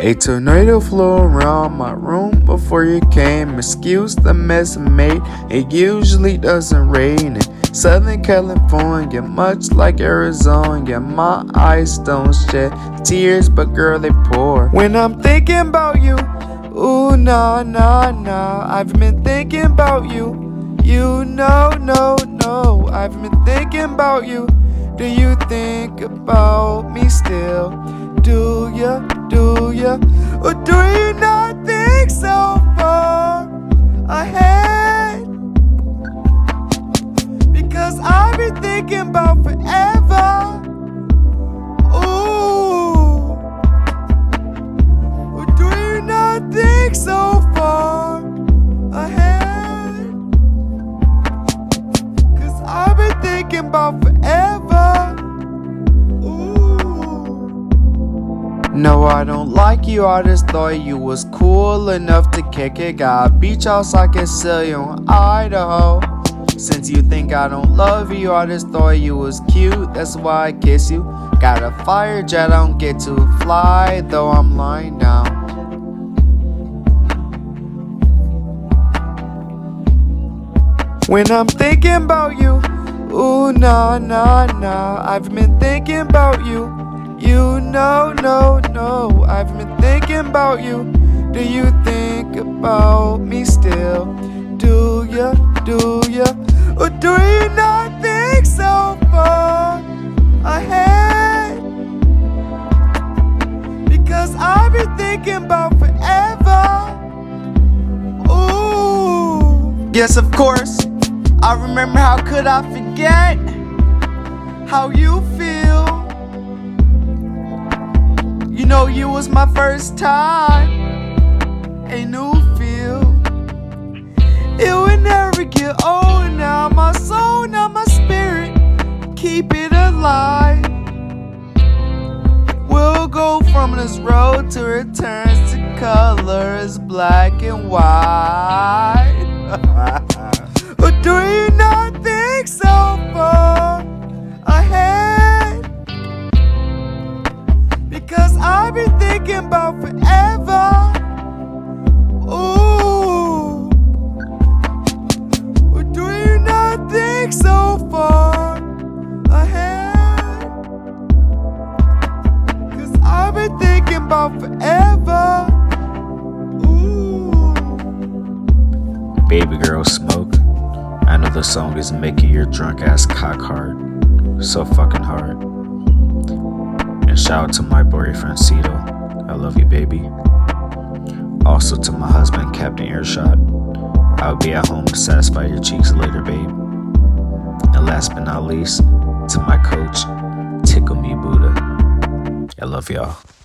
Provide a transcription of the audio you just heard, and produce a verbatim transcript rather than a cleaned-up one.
A tornado flew around my room before you came. Excuse the mess I made, it usually doesn't rain in Southern California, much like Arizona. My eyes don't shed tears, but girl, they pour when I'm thinking about you. Ooh, nah, nah, nah, I've been thinking about you. You know, no, no, I've been thinking about you. Do you think about me still? Do ya, do ya, or do you not think so far ahead? Because I've been thinking about forever. Ooh, or do you not think so far ahead? Cause I've been thinking about forever. No, I don't like you, I just thought you was cool enough to kick it. Got a beach house I can sell you in Idaho. Since you think I don't love you, I just thought you was cute, that's why I kiss you. Got a fire jet, I don't get to fly, though I'm lying down. When I'm thinking about you, ooh, nah, nah, nah, I've been thinking about you. You know, no, no, I've been thinking about you. Do you think about me still? Do ya, do ya, or do you not think so far ahead? Because I've been thinking about forever. Ooh, yes, of course, I remember. How could I forget how you feel? You know, you was my first time, a new feel. It would never get old now. My soul, now my spirit, keep it alive. We'll go from this road to returns to colors black and white. Or do you not think so far ahead? Because I've been thinking about forever. Ooh, or do you not think so far ahead? Cause I've been thinking about forever. Ooh. Baby girl, smoke. I know the song is making your drunk ass cock hard. So fucking hard. Shout out to my boyfriend Cito, I love you, baby. Also to my husband Captain Earshot, I'll be at home to satisfy your cheeks later, babe. And last but not least, to my coach, Tickle Me Buddha, I love y'all.